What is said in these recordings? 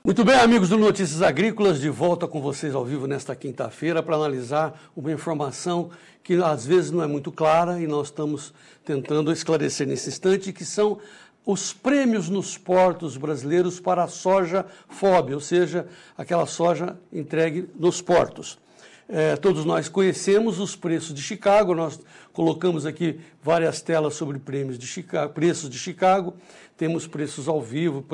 Muito bem, amigos do Notícias Agrícolas, de volta com vocês ao vivo nesta quinta-feira para analisar uma informação que às vezes não é muito clara e nós estamos tentando esclarecer nesse instante, que são os prêmios nos portos brasileiros para a soja FOB, ou seja, aquela soja entregue nos portos. Todos nós conhecemos os preços de Chicago, nós colocamos aqui várias telas sobre preços de Chicago, temos preços ao vivo,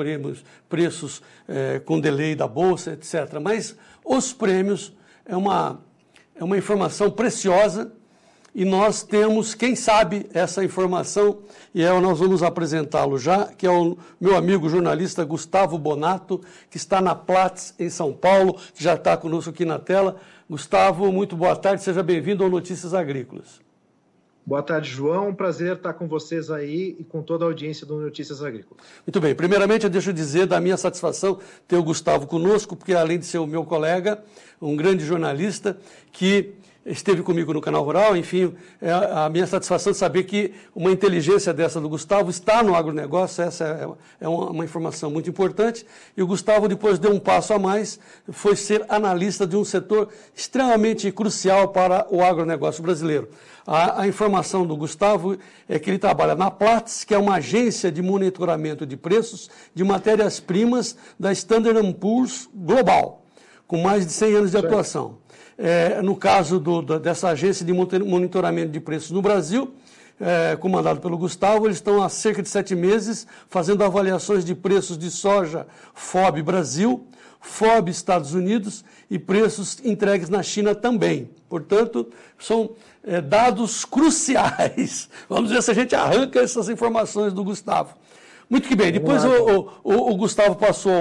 preços com delay da Bolsa, etc. Mas os prêmios é uma informação preciosa e nós temos, quem sabe, essa informação, e nós vamos apresentá-lo já, que é o meu amigo jornalista Gustavo Bonato, que está na Platts, em São Paulo, que já está conosco aqui na tela. Gustavo, muito boa tarde, seja bem-vindo ao Notícias Agrícolas. Boa tarde, João. Um prazer estar com vocês aí e com toda a audiência do Notícias Agrícolas. Muito bem. Primeiramente, eu deixo dizer da minha satisfação ter o Gustavo conosco, porque além de ser o meu colega, um grande jornalista que esteve comigo no Canal Rural, enfim, a minha satisfação de saber que uma inteligência dessa do Gustavo está no agronegócio, essa é uma informação muito importante, e o Gustavo depois deu um passo a mais, foi ser analista de um setor extremamente crucial para o agronegócio brasileiro. A informação do Gustavo é que ele trabalha na Platts, que é uma agência de monitoramento de preços de matérias-primas da Standard & Poor's Global, com mais de 100 anos de atuação. No caso dessa agência de monitoramento de preços no Brasil, comandado pelo Gustavo, eles estão há cerca de 7 meses fazendo avaliações de preços de soja FOB Brasil, FOB Estados Unidos e preços entregues na China também. Portanto, são dados cruciais. Vamos ver se a gente arranca essas informações do Gustavo. Muito que bem, depois o Gustavo passou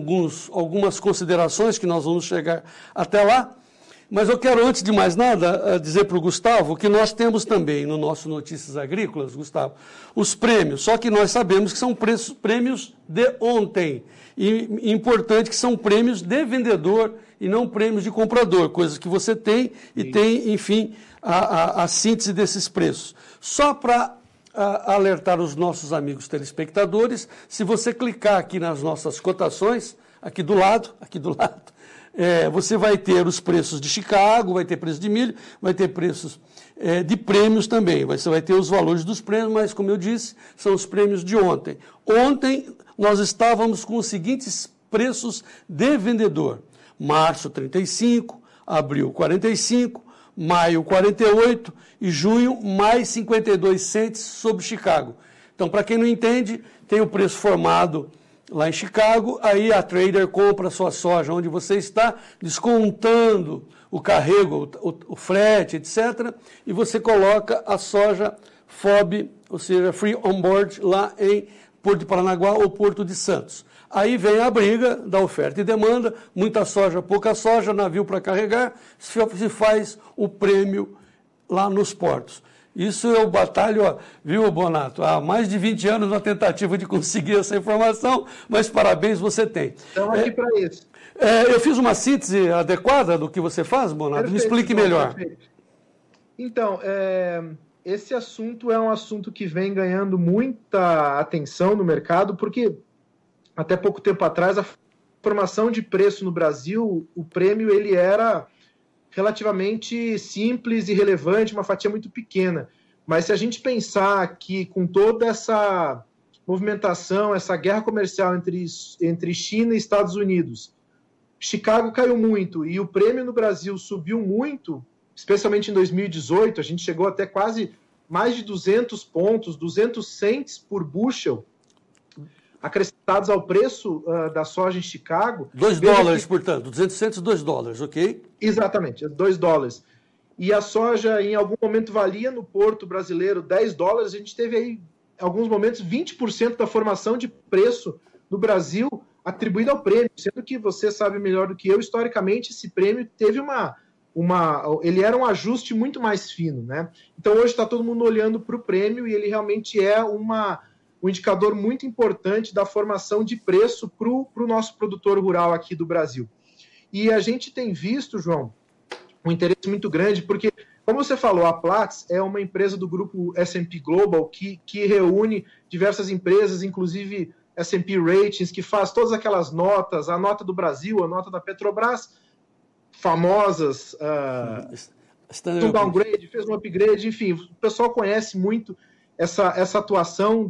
algumas considerações que nós vamos chegar até lá. Mas eu quero, antes de mais nada, dizer para o Gustavo que nós temos também no nosso Notícias Agrícolas, Gustavo, os prêmios, só que nós sabemos que são prêmios de ontem. E importante que são prêmios de vendedor e não prêmios de comprador, coisas que você tem e tem, enfim, a síntese desses preços. Só para alertar os nossos amigos telespectadores, se você clicar aqui nas nossas cotações, aqui do lado, você vai ter os preços de Chicago, vai ter preço de milho, vai ter preços de prêmios também. Você vai ter os valores dos prêmios, mas, como eu disse, são os prêmios de ontem. Ontem nós estávamos com os seguintes preços de vendedor. Março, 35, abril, 45, maio, 48 e junho, mais 52 cents sobre Chicago. Então, para quem não entende, tem o preço formado lá em Chicago, aí a trader compra a sua soja onde você está, descontando o carrego, o frete, etc., e você coloca a soja FOB, ou seja, Free On Board, lá em Porto de Paranaguá ou Porto de Santos. Aí vem a briga da oferta e demanda, muita soja, pouca soja, navio para carregar, se faz o prêmio lá nos portos. Isso eu batalho, viu, Bonato, há mais de 20 anos na tentativa de conseguir essa informação, mas parabéns, você tem. Estamos aqui para isso. Eu fiz uma síntese adequada do que você faz, Bonato? Me explique melhor. Perfeito. Então, esse assunto é um assunto que vem ganhando muita atenção no mercado, porque até pouco tempo atrás a formação de preço no Brasil, o prêmio ele era relativamente simples e relevante, uma fatia muito pequena. Mas se a gente pensar que com toda essa movimentação, essa guerra comercial entre China e Estados Unidos, Chicago caiu muito e o prêmio no Brasil subiu muito, especialmente em 2018, a gente chegou até quase mais de 200 pontos, 200 cents por bushel, acrescentados ao preço da soja em Chicago. $2, portanto, 200 cents, $2, ok? Exatamente, $2. E a soja, em algum momento, valia no porto brasileiro $10. A gente teve aí, em alguns momentos, 20% da formação de preço no Brasil atribuída ao prêmio, sendo que você sabe melhor do que eu, historicamente, esse prêmio teve ele era um ajuste muito mais fino, né? Então, hoje está todo mundo olhando para o prêmio e ele realmente é um indicador muito importante da formação de preço para o nosso produtor rural aqui do Brasil. E a gente tem visto, João, um interesse muito grande, porque, como você falou, a Platts é uma empresa do grupo S&P Global que reúne diversas empresas, inclusive S&P Ratings, que faz todas aquelas notas, a nota do Brasil, a nota da Petrobras, famosas, um downgrade, fez um upgrade, enfim, o pessoal conhece muito essa atuação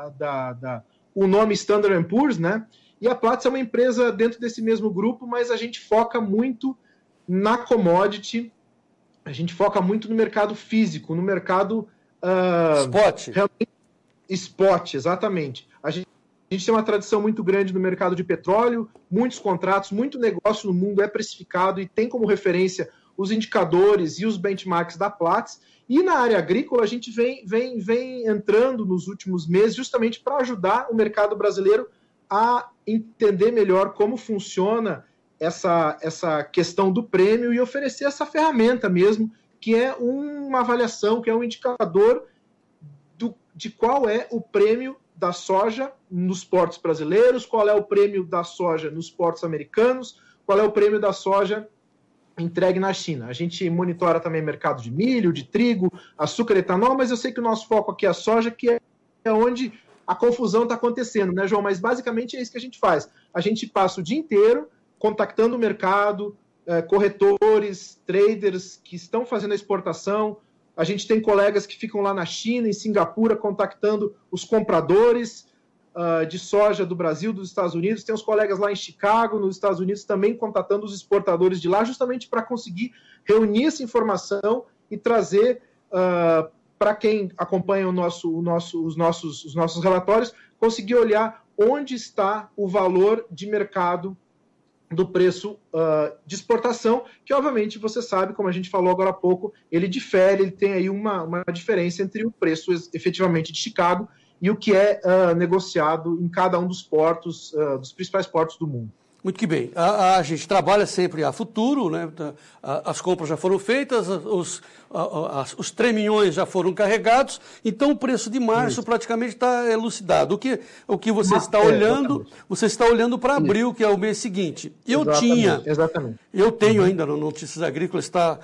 o nome Standard & Poor's, né? E a Platts é uma empresa dentro desse mesmo grupo, mas a gente foca muito na commodity, a gente foca muito no mercado físico, no mercado... Spot. Spot, exatamente. A gente tem uma tradição muito grande no mercado de petróleo, muitos contratos, muito negócio no mundo é precificado e tem como referência os indicadores e os benchmarks da Platts. E na área agrícola a gente vem entrando nos últimos meses justamente para ajudar o mercado brasileiro a entender melhor como funciona essa questão do prêmio e oferecer essa ferramenta mesmo, que é uma avaliação, que é um indicador de qual é o prêmio da soja nos portos brasileiros, qual é o prêmio da soja nos portos americanos, qual é o prêmio da soja entregue na China. A gente monitora também mercado de milho, de trigo, açúcar, etanol, mas eu sei que o nosso foco aqui é a soja, que é onde a confusão está acontecendo, né, João? Mas basicamente é isso que a gente faz. A gente passa o dia inteiro contactando o mercado, corretores, traders que estão fazendo a exportação. A gente tem colegas que ficam lá na China, em Singapura, contactando os compradores de soja do Brasil, dos Estados Unidos. Tem os colegas lá em Chicago, nos Estados Unidos, também contatando os exportadores de lá, justamente para conseguir reunir essa informação e trazer para quem acompanha os nossos relatórios, conseguir olhar onde está o valor de mercado do preço de exportação, que obviamente você sabe, como a gente falou agora há pouco, ele difere, ele tem aí uma diferença entre o preço efetivamente de Chicago e o que é negociado em cada um dos portos, dos principais portos do mundo. Muito que bem. A gente trabalha sempre a futuro, né? As compras já foram feitas, os 3 milhões já foram carregados, então o preço de março praticamente está elucidado. O que você está olhando, você está olhando para abril, que é o mês seguinte. Eu tenho ainda no Notícias Agrícolas, está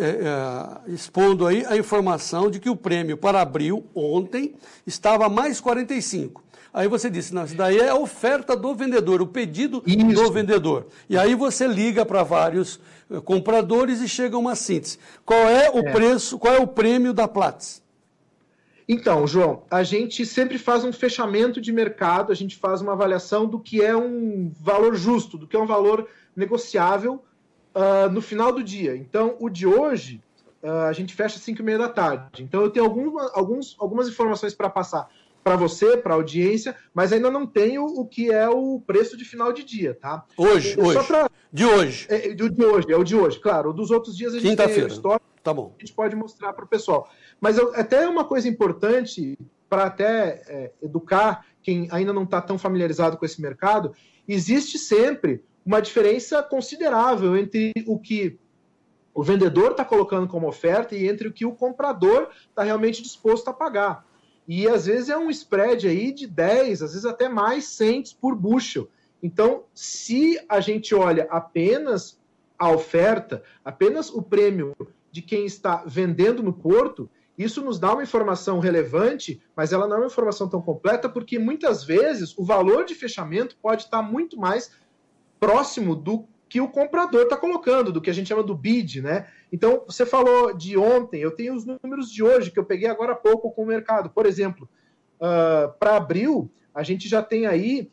expondo aí a informação de que o prêmio para abril, ontem, estava mais 45. Aí você disse, não, isso daí é a oferta do vendedor, o pedido do vendedor. E aí você liga para vários compradores e chega a uma síntese. Qual é o preço, qual é o prêmio da Platts? Então, João, a gente sempre faz um fechamento de mercado, a gente faz uma avaliação do que é um valor justo, do que é um valor negociável no final do dia. Então, o de hoje, a gente fecha às 5h30 da tarde. Então, eu tenho algumas informações para passar para você, para a audiência, mas ainda não tenho o que é o preço de final de dia, tá? De hoje. É o de hoje, claro. O dos outros dias a gente tem a história, tá bom. A gente pode mostrar para o pessoal. Mas até uma coisa importante, para até educar quem ainda não está tão familiarizado com esse mercado, existe sempre uma diferença considerável entre o que o vendedor está colocando como oferta e entre o que o comprador está realmente disposto a pagar. E às vezes é um spread aí de 10, às vezes até mais cents por bushel. Então, se a gente olha apenas a oferta, apenas o prêmio de quem está vendendo no porto, isso nos dá uma informação relevante, mas ela não é uma informação tão completa, porque muitas vezes o valor de fechamento pode estar muito mais próximo do que o comprador está colocando, do que a gente chama do bid, né? Então, você falou de ontem, eu tenho os números de hoje, que eu peguei agora há pouco com o mercado. Por exemplo, para abril, a gente já tem aí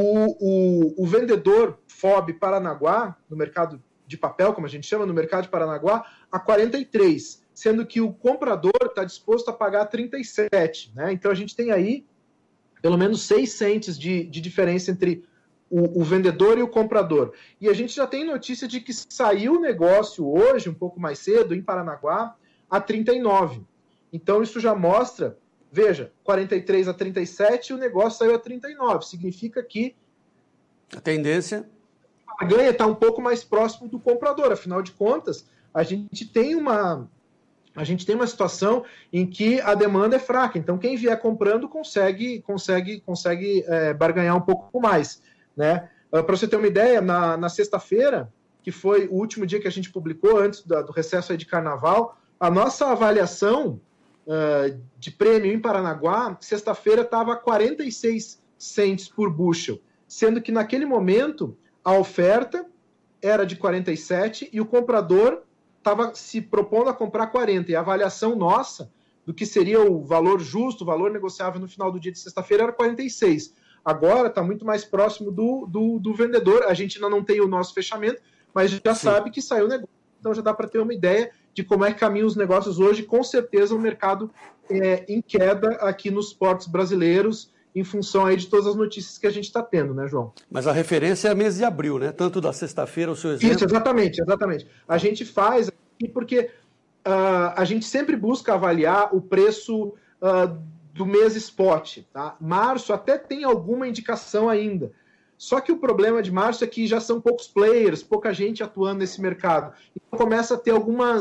o vendedor FOB Paranaguá, no mercado de papel, como a gente chama, no mercado de Paranaguá, a 43, sendo que o comprador está disposto a pagar 37, né? Então, a gente tem aí pelo menos 6 cents de diferença entre o vendedor e o comprador. E a gente já tem notícia de que saiu o negócio hoje, um pouco mais cedo, em Paranaguá, a 39. Então, isso já mostra, veja, 43 a 37, o negócio saiu a 39. Significa que a tendência... a ganha está um pouco mais próximo do comprador. Afinal de contas, a gente tem uma situação em que a demanda é fraca. Então, quem vier comprando consegue barganhar um pouco mais, né? Para você ter uma ideia, na sexta-feira, que foi o último dia que a gente publicou, antes do recesso aí de carnaval, a nossa avaliação de prêmio em Paranaguá, sexta-feira estava 46 cents por bushel, sendo que naquele momento a oferta era de 47 e o comprador estava se propondo a comprar 40. E a avaliação nossa do que seria o valor justo, o valor negociável no final do dia de sexta-feira era 46. Agora está muito mais próximo do vendedor. A gente ainda não tem o nosso fechamento, mas já sabe que saiu o negócio. Então já dá para ter uma ideia de como é que caminham os negócios hoje. Com certeza o mercado em queda aqui nos portos brasileiros, em função aí de todas as notícias que a gente está tendo, né, João? Mas a referência é mês de abril, né? Tanto da sexta-feira, o seu exemplo... Isso, exatamente. A gente faz aqui porque a gente sempre busca avaliar o preço do mês spot. Tá? Março até tem alguma indicação ainda. Só que o problema de março é que já são poucos players, pouca gente atuando nesse mercado. Então começa a ter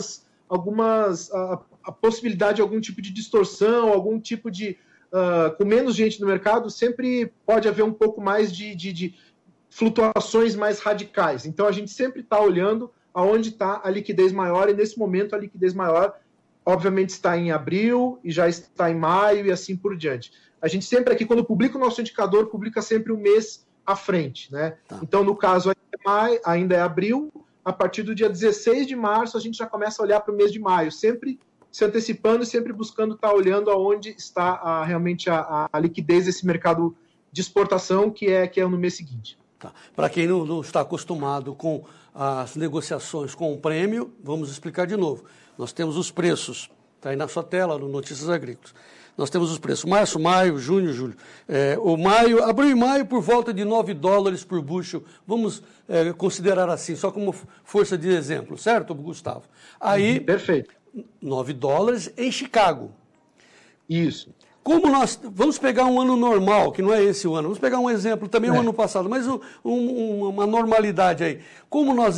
a possibilidade de algum tipo de distorção, algum tipo de... com menos gente no mercado, sempre pode haver um pouco mais de flutuações mais radicais. Então, a gente sempre está olhando aonde está a liquidez maior, e nesse momento a liquidez maior, obviamente, está em abril, e já está em maio, e assim por diante. A gente sempre aqui, quando publica o nosso indicador, publica sempre um mês à frente, né? Tá. Então, no caso, ainda é abril, a partir do dia 16 de março, a gente já começa a olhar para o mês de maio, sempre se antecipando e sempre buscando estar olhando aonde está realmente a liquidez desse mercado de exportação, que é no mês seguinte. Tá. Para quem não está acostumado com as negociações com o prêmio, vamos explicar de novo. Nós temos os preços, está aí na sua tela, no Notícias Agrícolas. Nós temos os preços março, maio, junho, julho. Abril e maio por volta de $9 por bushel. Vamos considerar assim, só como força de exemplo, certo, Gustavo? Aí, perfeito. $9 em Chicago. Isso. Como nós vamos pegar um ano normal, que não é esse o ano, vamos pegar um exemplo também o ano passado, mas uma normalidade aí. Como nós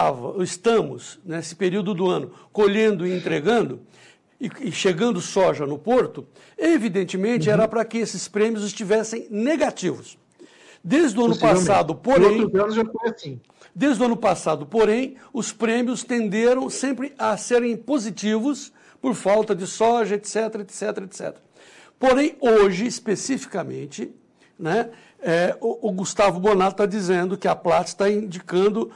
estamos nesse período do ano colhendo e entregando e chegando soja no porto, evidentemente era para que esses prêmios estivessem negativos. Desde o ano passado, porém, outros anos já foi assim. Desde o ano passado, porém, os prêmios tenderam sempre a serem positivos por falta de soja, etc, etc, etc. Porém, hoje, especificamente, né, o Gustavo Bonato está dizendo que a Platts está indicando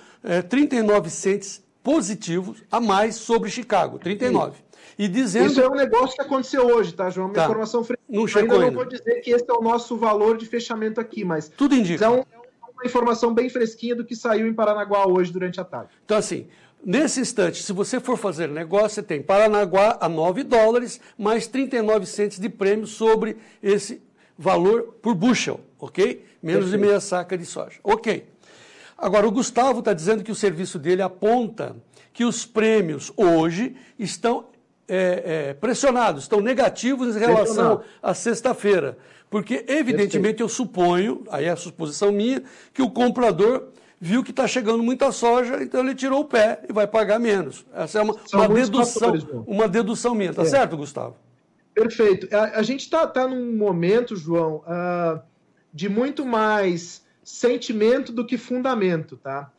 39 cents positivos a mais sobre Chicago, 39. E dizendo... Isso é um negócio que aconteceu hoje, tá, João? Uma informação fresca. Ainda não vou dizer que esse é o nosso valor de fechamento aqui, mas... Tudo indica. É uma informação bem fresquinha do que saiu em Paranaguá hoje durante a tarde. Então, assim, nesse instante, se você for fazer negócio, você tem Paranaguá a $9, mais 39 cents de prêmio sobre esse valor por bushel, ok? Menos de meia saca de soja. Ok. Agora, o Gustavo está dizendo que o serviço dele aponta que os prêmios hoje estão pressionados, estão negativos em relação à sexta-feira. Porque, evidentemente, eu suponho, aí é a suposição minha, que o comprador viu que está chegando muita soja, então ele tirou o pé e vai pagar menos. Essa é uma dedução minha. Tá certo, Gustavo? Perfeito. A gente está num momento, João, de muito mais sentimento do que fundamento, tá?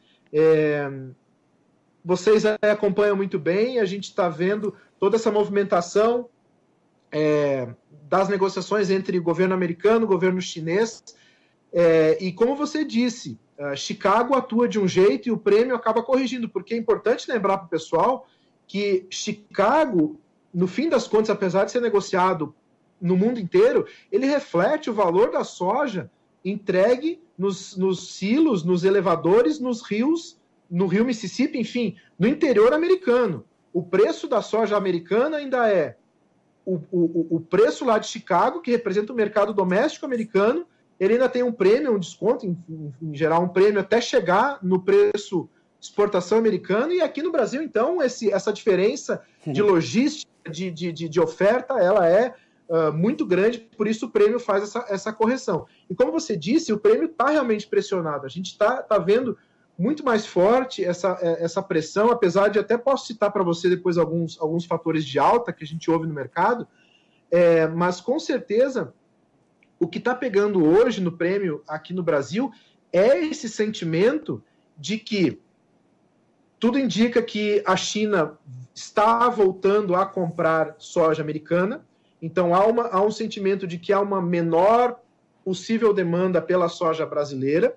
Vocês acompanham muito bem, a gente está vendo toda essa movimentação das negociações entre o governo americano e o governo chinês. E como você disse, Chicago atua de um jeito e o prêmio acaba corrigindo, porque é importante lembrar para o pessoal que Chicago, no fim das contas, apesar de ser negociado no mundo inteiro, ele reflete o valor da soja entregue nos silos, nos elevadores, nos rios, no rio Mississippi, enfim, no interior americano. O preço da soja americana ainda é o preço lá de Chicago, que representa o mercado doméstico americano. Ele ainda tem um prêmio, um desconto, em geral um prêmio até chegar no preço exportação americano. E aqui no Brasil, então, essa diferença de logística, de oferta, ela é muito grande, por isso o prêmio faz essa correção. E como você disse, o prêmio está realmente pressionado. A gente está vendo muito mais forte essa pressão, apesar de até posso citar para você depois alguns fatores de alta que a gente ouve no mercado, mas com certeza o que está pegando hoje no prêmio aqui no Brasil é esse sentimento de que tudo indica que a China está voltando a comprar soja americana, então há um sentimento de que há uma menor possível demanda pela soja brasileira.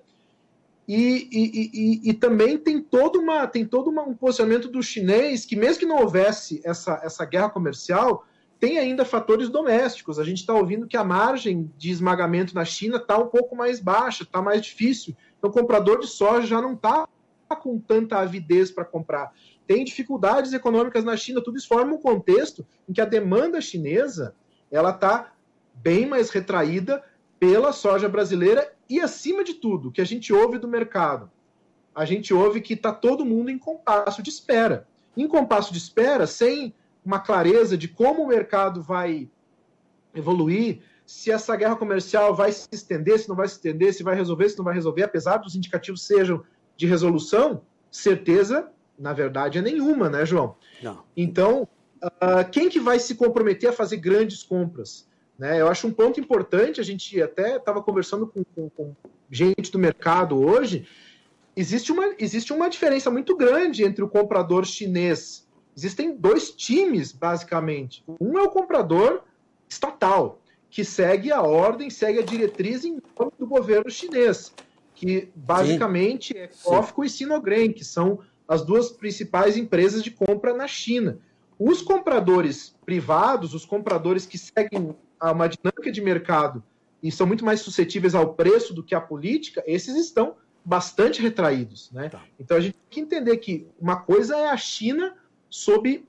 E também tem todo um posicionamento do chinês que, mesmo que não houvesse essa guerra comercial, tem ainda fatores domésticos. A gente está ouvindo que a margem de esmagamento na China está um pouco mais baixa, está mais difícil. Então, o comprador de soja já não está com tanta avidez para comprar. Tem dificuldades econômicas na China, tudo isso forma um contexto em que a demanda chinesa ela está bem mais retraída pela soja brasileira e, acima de tudo, o que a gente ouve do mercado, a gente ouve que está todo mundo em compasso de espera. Em compasso de espera, sem uma clareza de como o mercado vai evoluir, se essa guerra comercial vai se estender, se não vai se estender, se vai resolver, se não vai resolver, apesar dos indicativos sejam de resolução, certeza, na verdade, é nenhuma, né, João? Não. Então, quem que vai se comprometer a fazer grandes compras? Né? Eu acho um ponto importante, a gente até estava conversando com gente do mercado hoje, existe uma diferença muito grande entre o comprador chinês. Existem dois times, basicamente. Um é o comprador estatal, que segue a ordem, segue a diretriz em nome do governo chinês, que basicamente é COFCO e Sinogren, que são as duas principais empresas de compra na China. Os compradores privados, os compradores que seguem uma dinâmica de mercado e são muito mais suscetíveis ao preço do que à política, esses estão bastante retraídos. Né? Tá. Então a gente tem que entender que uma coisa é a China sob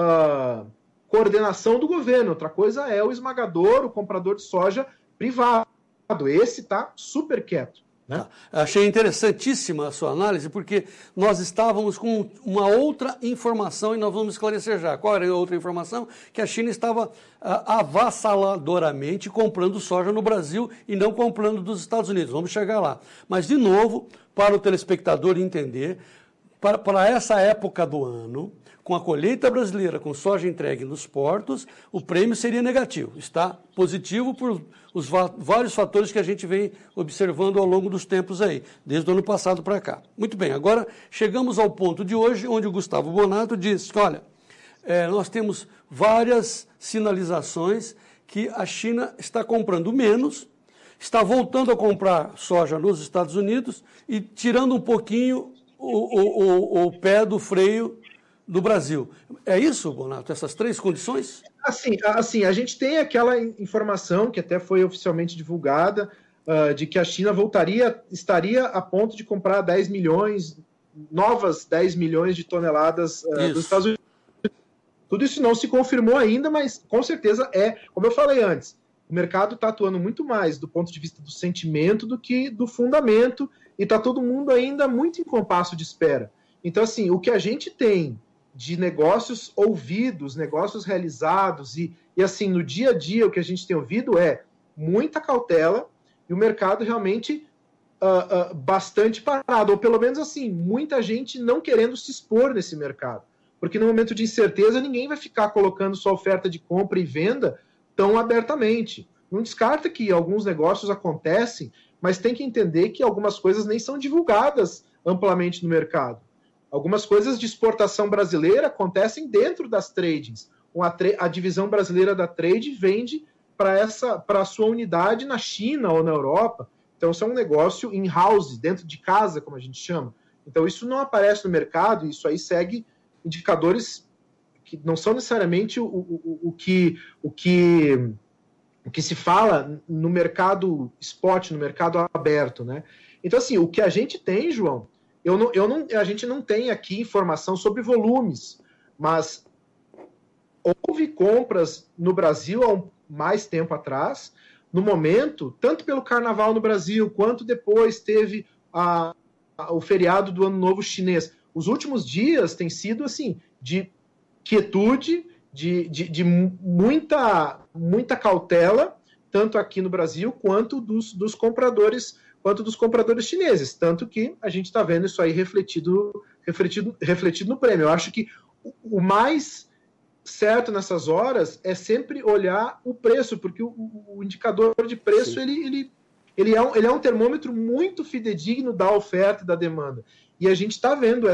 coordenação do governo, outra coisa é o esmagador, o comprador de soja privado. Esse está super quieto. Né? Achei interessantíssima a sua análise, porque nós estávamos com uma outra informação e nós vamos esclarecer já. Qual era a outra informação? Que a China estava avassaladoramente comprando soja no Brasil e não comprando dos Estados Unidos. Vamos chegar lá. Mas, de novo, para o telespectador entender, para essa época do ano, com a colheita brasileira, com soja entregue nos portos, o prêmio seria negativo. Está positivo por os vários fatores que a gente vem observando ao longo dos tempos aí, desde o ano passado para cá. Muito bem, agora chegamos ao ponto de hoje, onde o Gustavo Bonato diz que, olha, nós temos várias sinalizações que a China está comprando menos, está voltando a comprar soja nos Estados Unidos e tirando um pouquinho o pé do freio do Brasil. É isso, Bonato? Essas três condições? Assim, a gente tem aquela informação que até foi oficialmente divulgada de que a China estaria a ponto de comprar novas 10 milhões de toneladas dos Estados Unidos. Tudo isso não se confirmou ainda, mas com certeza como eu falei antes, o mercado está atuando muito mais do ponto de vista do sentimento do que do fundamento e está todo mundo ainda muito em compasso de espera. Então, assim, o que a gente tem de negócios ouvidos, negócios realizados e assim, no dia a dia o que a gente tem ouvido é muita cautela e o mercado realmente bastante parado, ou pelo menos assim, muita gente não querendo se expor nesse mercado, porque no momento de incerteza ninguém vai ficar colocando sua oferta de compra e venda tão abertamente. Não descarta que alguns negócios acontecem, mas tem que entender que algumas coisas nem são divulgadas amplamente no mercado. Algumas coisas de exportação brasileira acontecem dentro das tradings. A divisão brasileira da trade vende para a sua unidade na China ou na Europa. Então, isso é um negócio in-house, dentro de casa, como a gente chama. Então, isso não aparece no mercado, isso aí segue indicadores que não são necessariamente o que se fala no mercado spot, no mercado aberto. Né? Então, assim, o que a gente tem, João, a gente não tem aqui informação sobre volumes, mas houve compras no Brasil há mais tempo atrás. No momento, tanto pelo Carnaval no Brasil, quanto depois teve o feriado do Ano Novo Chinês. Os últimos dias têm sido assim de quietude, de muita cautela, tanto aqui no Brasil quanto dos compradores chineses, tanto que a gente está vendo isso aí refletido no prêmio. Eu acho que o mais certo nessas horas é sempre olhar o preço, porque o indicador de preço ele é um termômetro muito fidedigno da oferta e da demanda. E a gente está vendo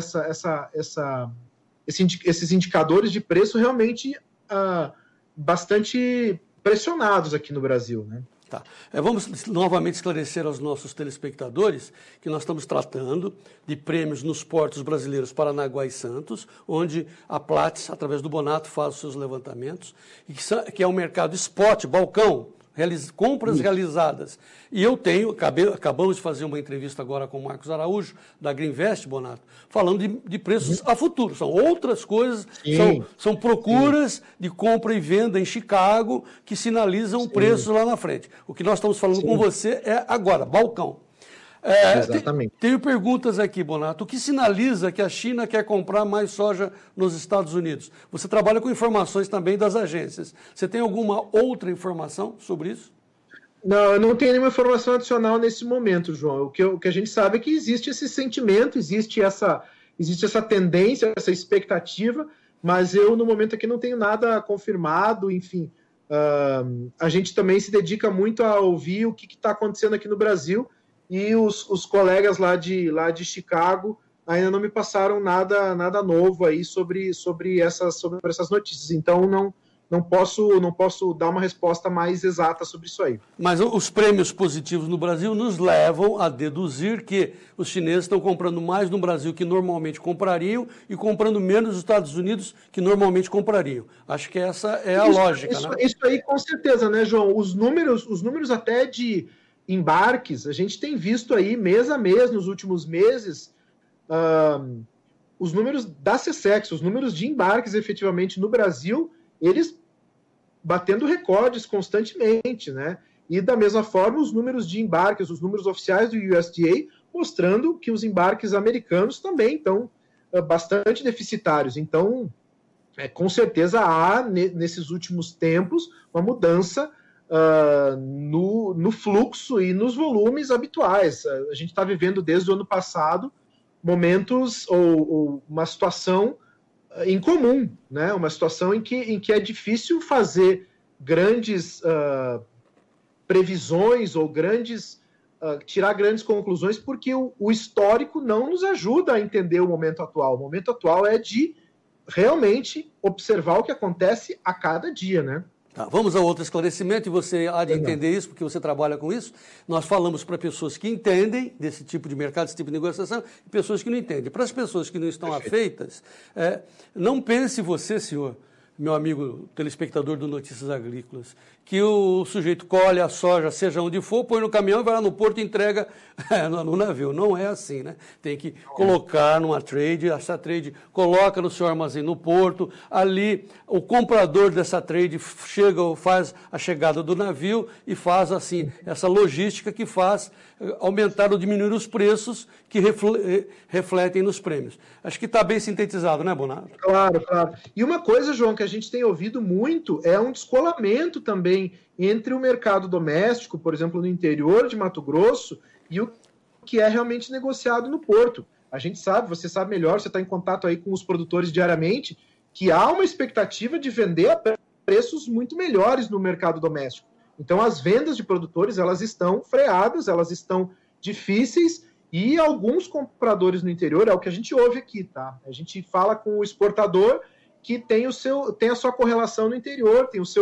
esses indicadores de preço realmente bastante pressionados aqui no Brasil, né? Tá. Vamos novamente esclarecer aos nossos telespectadores que nós estamos tratando de prêmios nos portos brasileiros Paranaguá e Santos, onde a Platts, através do Bonato, faz os seus levantamentos, e que é um mercado spot, balcão, compras realizadas. E eu acabamos de fazer uma entrevista agora com o Marcos Araújo, da Greenvest, Bonato, falando de preços a futuro. São outras coisas, são procuras de compra e venda em Chicago que sinalizam preços lá na frente. O que nós estamos falando com você é agora, balcão. Exatamente. Tenho perguntas aqui, Bonato. O que sinaliza que a China quer comprar mais soja nos Estados Unidos? Você trabalha com informações também das agências. Você tem alguma outra informação sobre isso? Não, eu não tenho nenhuma informação adicional nesse momento, João. O que a gente sabe é que existe esse sentimento, existe essa tendência, essa expectativa, mas eu, no momento aqui, não tenho nada confirmado, enfim. A gente também se dedica muito a ouvir o que está acontecendo aqui no Brasil, e os colegas lá de Chicago ainda não me passaram nada novo aí sobre essas notícias. Então, não posso dar uma resposta mais exata sobre isso aí. Mas os prêmios positivos no Brasil nos levam a deduzir que os chineses estão comprando mais no Brasil que normalmente comprariam e comprando menos nos Estados Unidos que normalmente comprariam. Acho que essa é a lógica, né? Isso aí, com certeza, né, João? Os números até de embarques, a gente tem visto aí mês a mês, nos últimos meses, os números da SECEX, os números de embarques efetivamente no Brasil, eles batendo recordes constantemente, né? E da mesma forma, os números de embarques, os números oficiais do USDA, mostrando que os embarques americanos também estão bastante deficitários. Então, com certeza há, nesses últimos tempos, uma mudança no fluxo e nos volumes habituais. A gente está vivendo desde o ano passado momentos ou uma situação incomum, né? Uma situação em que é difícil fazer grandes previsões ou tirar grandes conclusões, porque o histórico não nos ajuda a entender o momento atual. O momento atual é de realmente observar o que acontece a cada dia, né? Tá, vamos a outro esclarecimento, e você há de entender isso, porque você trabalha com isso. Nós falamos para pessoas que entendem desse tipo de mercado, desse tipo de negociação, e pessoas que não entendem. Para as pessoas que não estão afeitas, não pense você, senhor, meu amigo telespectador do Notícias Agrícolas, que o sujeito colhe a soja, seja onde for, põe no caminhão, vai lá no porto e entrega no navio. Não é assim, né? Tem que colocar numa trade, essa trade coloca no seu armazém no porto, ali o comprador dessa trade chega, faz a chegada do navio e faz assim, essa logística que faz aumentar ou diminuir os preços que refletem nos prêmios. Acho que está bem sintetizado, né, Bonato? Claro, claro. E uma coisa, João, que a gente tem ouvido muito é um descolamento também entre o mercado doméstico, por exemplo, no interior de Mato Grosso, e o que é realmente negociado no porto. A gente sabe, você sabe melhor, você está em contato aí com os produtores diariamente, que há uma expectativa de vender a preços muito melhores no mercado doméstico. Então, as vendas de produtores, elas estão freadas, elas estão difíceis, e alguns compradores no interior, é o que a gente ouve aqui, tá? A gente fala com o exportador que tem a sua correlação no interior, tem os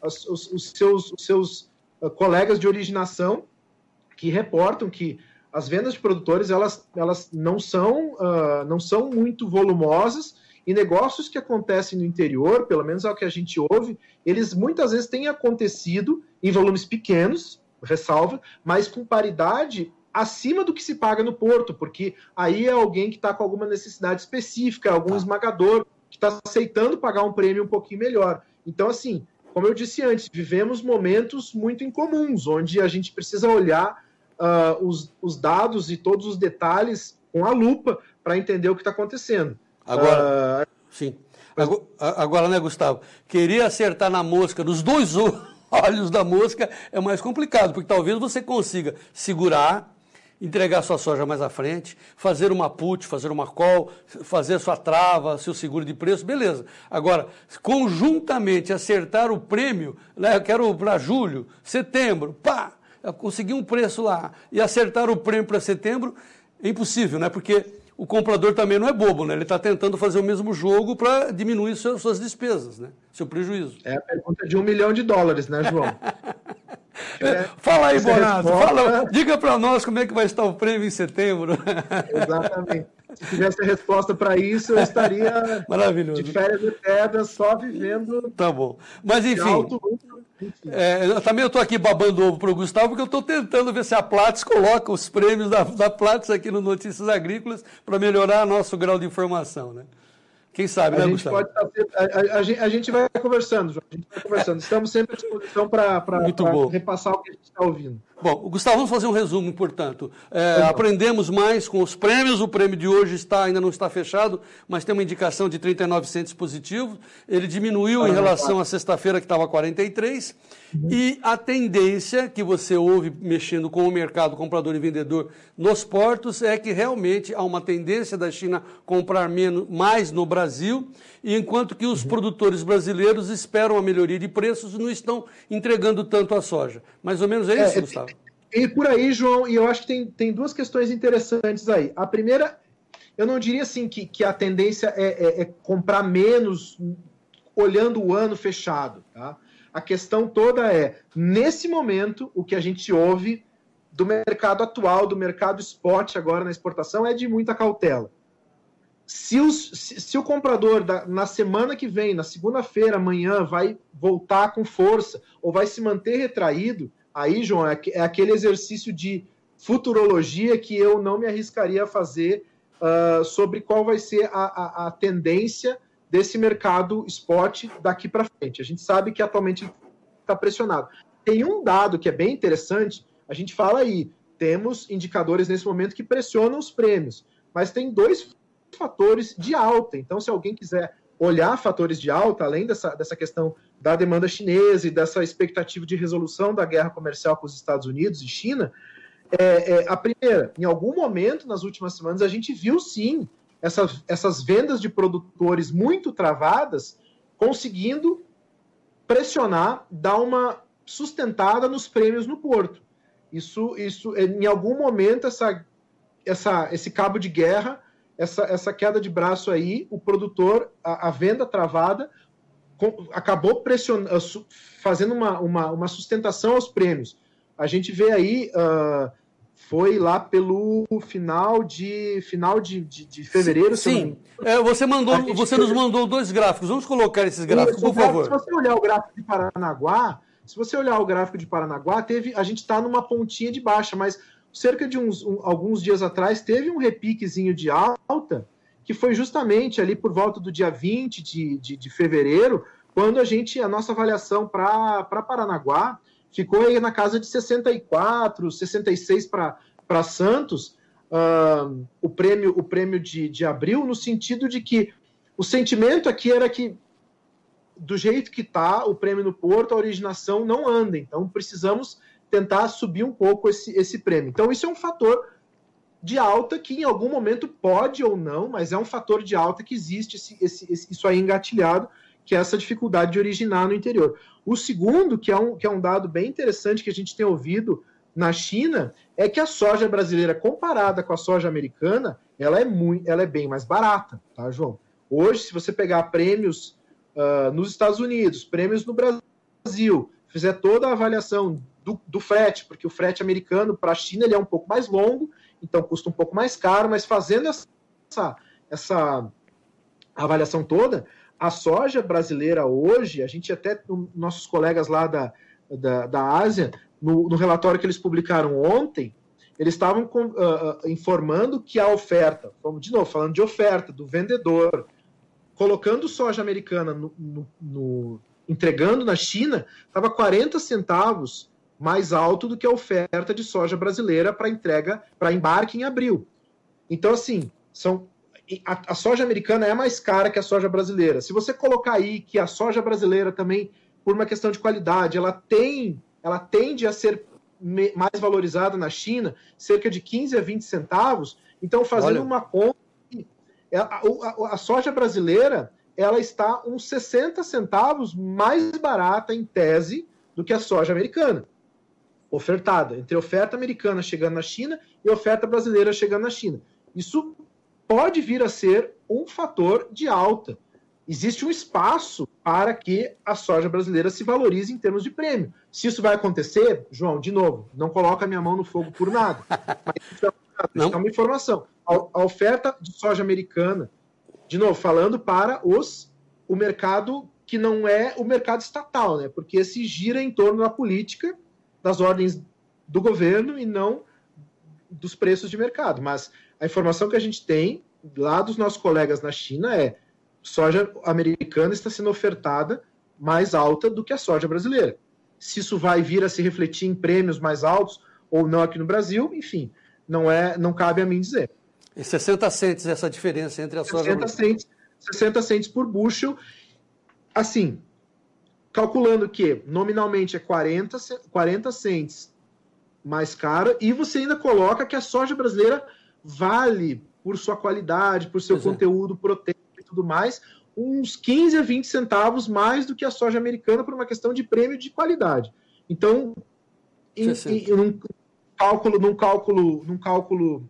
seus colegas de originação que reportam que as vendas de produtores elas não são muito volumosas, e negócios que acontecem no interior, pelo menos é o que a gente ouve, eles muitas vezes têm acontecido em volumes pequenos, ressalva, mas com paridade acima do que se paga no porto, porque aí é alguém que está com alguma necessidade específica, algum esmagador que está aceitando pagar um prêmio um pouquinho melhor. Então, assim, como eu disse antes, vivemos momentos muito incomuns, onde a gente precisa olhar os dados e todos os detalhes com a lupa para entender o que está acontecendo. Agora, sim. Agora, né, Gustavo? Querer acertar na mosca, nos dois olhos da mosca, é mais complicado, porque talvez você consiga segurar, entregar sua soja mais à frente, fazer uma put, fazer uma call, fazer sua trava, seu seguro de preço, beleza. Agora, conjuntamente acertar o prêmio, né, eu quero para julho, setembro, conseguir um preço lá e acertar o prêmio para setembro, é impossível, né? Porque o comprador também não é bobo, né? Ele está tentando fazer o mesmo jogo para diminuir suas despesas, né? Seu prejuízo. É a pergunta de $1 milhão, né, João? Fala aí, Bonato, diga para nós como é que vai estar o prêmio em setembro. Exatamente. Se tivesse a resposta para isso, eu estaria maravilhoso, de férias eternas, só vivendo. Tá bom. Mas, enfim. Também eu estou aqui babando ovo para o Gustavo, porque eu estou tentando ver se a Platts coloca os prêmios da Platts aqui no Notícias Agrícolas para melhorar nosso grau de informação, né? Quem sabe, né, Gustavo? A gente vai conversando, João. A gente vai conversando. Estamos sempre à disposição para repassar o que a gente está ouvindo. Bom, Gustavo, vamos fazer um resumo, portanto. Aprendemos mais com os prêmios. O prêmio de hoje ainda não está fechado, mas tem uma indicação de 39 centos positivo. Ele diminuiu em relação à sexta-feira, que estava 43. E a tendência que você ouve mexendo com o mercado comprador e vendedor nos portos é que realmente há uma tendência da China comprar mais no Brasil, enquanto que os produtores brasileiros esperam a melhoria de preços e não estão entregando tanto a soja. Mais ou menos é isso, Gustavo? E por aí, João, e eu acho que tem duas questões interessantes aí. A primeira, eu não diria assim que a tendência é comprar menos olhando o ano fechado, tá? A questão toda nesse momento, o que a gente ouve do mercado atual, do mercado spot agora na exportação, é de muita cautela. Se o comprador na semana que vem, na segunda-feira, amanhã, vai voltar com força ou vai se manter retraído, aí, João, é aquele exercício de futurologia que eu não me arriscaria a fazer sobre qual vai ser a tendência desse mercado spot daqui para frente. A gente sabe que atualmente está pressionado. Tem um dado que é bem interessante, a gente fala aí, temos indicadores nesse momento que pressionam os prêmios, mas tem dois fatores de alta. Então, se alguém quiser olhar fatores de alta, além dessa questão da demanda chinesa e dessa expectativa de resolução da guerra comercial com os Estados Unidos e China, a primeira, em algum momento nas últimas semanas, a gente viu sim essas vendas de produtores muito travadas, conseguindo pressionar, dar uma sustentada nos prêmios no porto. Isso em algum momento, esse cabo de guerra, essa queda de braço aí, o produtor, a venda travada, acabou pressionando, fazendo uma sustentação aos prêmios. A gente vê aí... foi lá pelo final de fevereiro. Sim. Você nos mandou dois gráficos. Vamos colocar esses gráficos, por favor. Se você olhar o gráfico de Paranaguá, a gente está numa pontinha de baixa, mas cerca de alguns dias atrás teve um repiquezinho de alta, que foi justamente ali por volta do dia 20 de fevereiro, quando a nossa avaliação para Paranaguá ficou aí na casa de 64, 66 para Santos, o prêmio de abril, no sentido de que o sentimento aqui era que, do jeito que está o prêmio no porto, a originação não anda. Então, precisamos tentar subir um pouco esse prêmio. Então, isso é um fator de alta que, em algum momento, pode ou não, mas é um fator de alta que existe, isso aí engatilhado, que é essa dificuldade de originar no interior. O segundo, que é um dado bem interessante que a gente tem ouvido na China, é que a soja brasileira, comparada com a soja americana, ela é bem mais barata, tá, João? Hoje, se você pegar prêmios nos Estados Unidos, prêmios no Brasil, fizer toda a avaliação do frete, porque o frete americano para a China ele é um pouco mais longo, então custa um pouco mais caro, mas fazendo essa avaliação toda, a soja brasileira hoje, a gente até, nossos colegas lá da Ásia, no relatório que eles publicaram ontem, eles estavam informando que a oferta, vamos de novo, falando de oferta do vendedor, colocando soja americana entregando na China, estava 40 centavos mais alto do que a oferta de soja brasileira para embarque em abril. Então, assim, a soja americana é mais cara que a soja brasileira. Se você colocar aí que a soja brasileira também, por uma questão de qualidade, ela tende a ser mais valorizada na China, cerca de 15 a 20 centavos, então fazendo uma conta, a soja brasileira ela está uns 60 centavos mais barata em tese do que a soja americana, ofertada, entre a oferta americana chegando na China e a oferta brasileira chegando na China. Isso pode vir a ser um fator de alta existe um espaço para que a soja brasileira se valorize em termos de prêmio. Se isso vai acontecer, João, de novo, não coloca a minha mão no fogo por nada, mas isso é uma informação. A oferta de soja americana, de novo, falando para o mercado que não é o mercado estatal, né? Porque esse gira em torno da política, das ordens do governo e não dos preços de mercado. Mas a informação que a gente tem lá dos nossos colegas na China é soja americana está sendo ofertada mais alta do que a soja brasileira. Se isso vai vir a se refletir em prêmios mais altos ou não aqui no Brasil, enfim, não cabe a mim dizer. E 60 centes essa diferença entre a soja... 60 centes por bushel. Assim, calculando que nominalmente é 40 centes mais cara, e você ainda coloca que a soja brasileira vale, por sua qualidade, por seu conteúdo proteico e tudo mais, uns 15 a 20 centavos mais do que a soja americana por uma questão de prêmio de qualidade. Então, num cálculo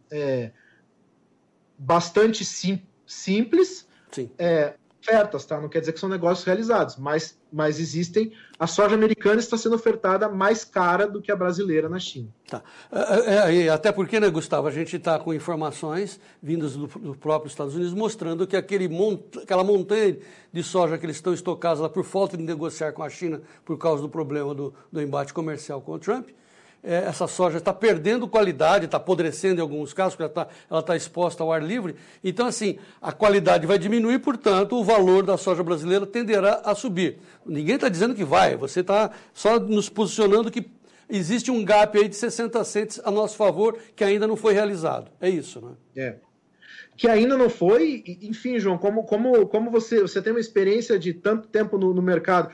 bastante simples, ofertas, tá? Não quer dizer que são negócios realizados, mas existem. A soja americana está sendo ofertada mais cara do que a brasileira na China. Tá. Até porque, né, Gustavo, a gente está com informações vindas do próprio Estados Unidos mostrando que aquela montanha de soja que eles estão estocados lá por falta de negociar com a China por causa do problema do embate comercial com o Trump, essa soja está perdendo qualidade, está apodrecendo em alguns casos, porque ela está exposta ao ar livre. Então, assim, a qualidade vai diminuir, portanto, o valor da soja brasileira tenderá a subir. Ninguém está dizendo que vai, você está só nos posicionando que existe um gap aí de 60 centes a nosso favor que ainda não foi realizado. É isso, né? Que ainda não foi, enfim, João, como você tem uma experiência de tanto tempo no mercado...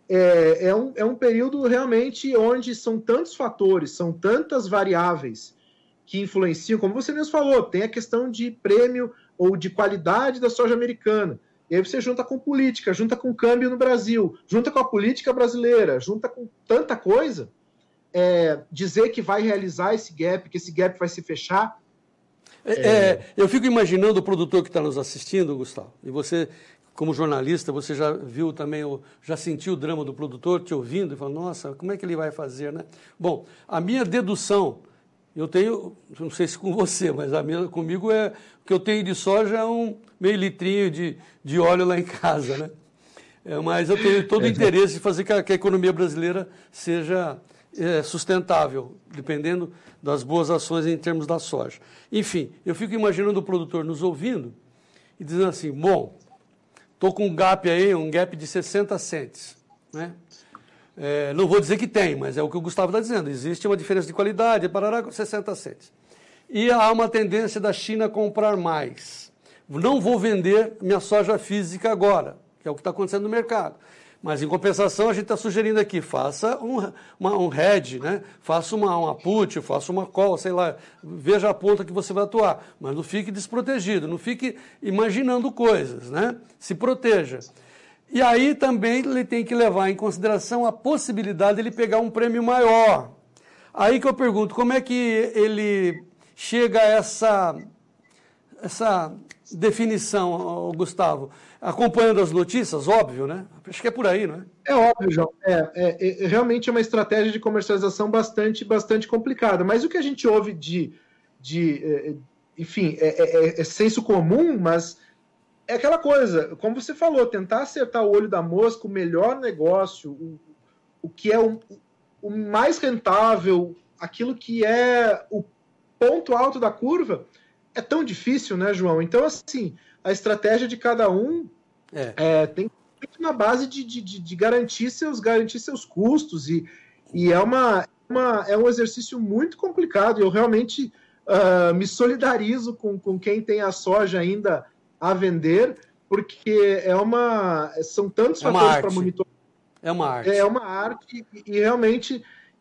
É um período realmente onde são tantos fatores, são tantas variáveis que influenciam, como você mesmo falou, tem a questão de prêmio ou de qualidade da soja americana, e aí você junta com política, junta com câmbio no Brasil, junta com a política brasileira, junta com tanta coisa, dizer que vai realizar esse gap, que esse gap vai se fechar. Eu fico imaginando o produtor que está nos assistindo, Gustavo, e você... Como jornalista, você já viu também, já sentiu o drama do produtor te ouvindo e falando, nossa, como é que ele vai fazer, né? Bom, a minha dedução, eu tenho, não sei se com você, mas comigo o que eu tenho de soja é um meio litrinho de óleo lá em casa, né? Mas eu tenho todo o interesse de fazer que a economia brasileira seja sustentável, dependendo das boas ações em termos da soja. Enfim, eu fico imaginando o produtor nos ouvindo e dizendo assim, bom... Estou com um gap de 60 centes. Né? Não vou dizer que tem, mas é o que o Gustavo está dizendo. Existe uma diferença de qualidade, parará 60 centes. E há uma tendência da China a comprar mais. Não vou vender minha soja física agora, que é o que está acontecendo no mercado. Mas, em compensação, a gente está sugerindo aqui, faça um hedge, né? Faça uma put, faça uma call, sei lá, veja a ponta que você vai atuar. Mas não fique desprotegido, não fique imaginando coisas, né? Se proteja. E aí também ele tem que levar em consideração a possibilidade de ele pegar um prêmio maior. Aí que eu pergunto, como é que ele chega a essa definição, Gustavo? Acompanhando as notícias, óbvio, né? Acho que é por aí, não é? É óbvio, João. Realmente é uma estratégia de comercialização bastante complicada. Mas o que a gente ouve enfim, é senso comum, mas é aquela coisa, como você falou, tentar acertar o olho da mosca, o melhor negócio, o que é o mais rentável, aquilo que é o ponto alto da curva, é tão difícil, né, João? Então, assim, a estratégia de cada um tem que ir na base de garantir seus custos e é um exercício muito complicado. Eu realmente me solidarizo com quem tem a soja ainda a vender, porque são tantos fatores para monitorar. É uma arte. É uma arte e realmente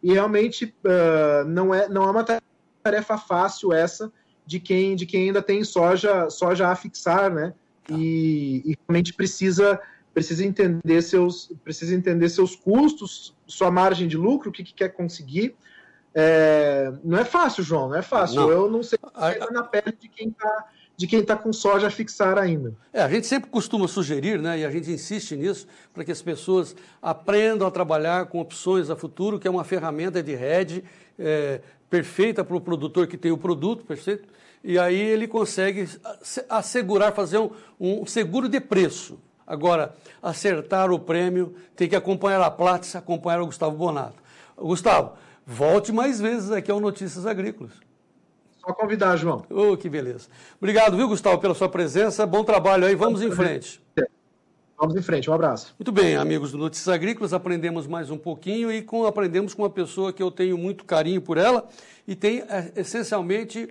não é uma tarefa fácil essa de quem ainda tem soja a fixar, né? E realmente precisa entender seus custos, sua margem de lucro, o que quer conseguir. Não é fácil, João, não é fácil. Não. Eu não sei se na pele de quem está com soja a fixar ainda. A gente sempre costuma sugerir, né, e a gente insiste nisso, para que as pessoas aprendam a trabalhar com opções a futuro, que é uma ferramenta de hedge perfeita para o produtor que tem o produto, perfeito? E aí ele consegue assegurar, fazer um seguro de preço. Agora, acertar o prêmio, tem que acompanhar a Platts, acompanhar o Gustavo Bonato. Gustavo, volte mais vezes aqui ao Notícias Agrícolas. Só convidar, João. Oh, que beleza. Obrigado, viu, Gustavo, pela sua presença. Bom trabalho aí. Vamos em frente. Vamos em frente. Um abraço. Muito bem, amigos do Notícias Agrícolas, aprendemos mais um pouquinho e aprendemos com uma pessoa que eu tenho muito carinho por ela e tem essencialmente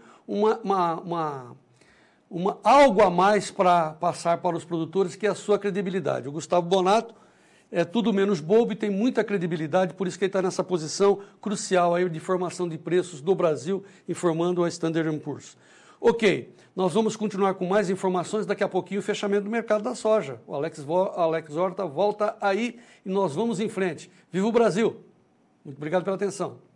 algo a mais para passar para os produtores, que é a sua credibilidade. O Gustavo Bonato é tudo menos bobo e tem muita credibilidade, por isso que ele está nessa posição crucial aí de formação de preços do Brasil, informando a Standard & Poor's. Ok, nós vamos continuar com mais informações, daqui a pouquinho o fechamento do mercado da soja. O Alex Horta volta aí e nós vamos em frente. Viva o Brasil! Muito obrigado pela atenção.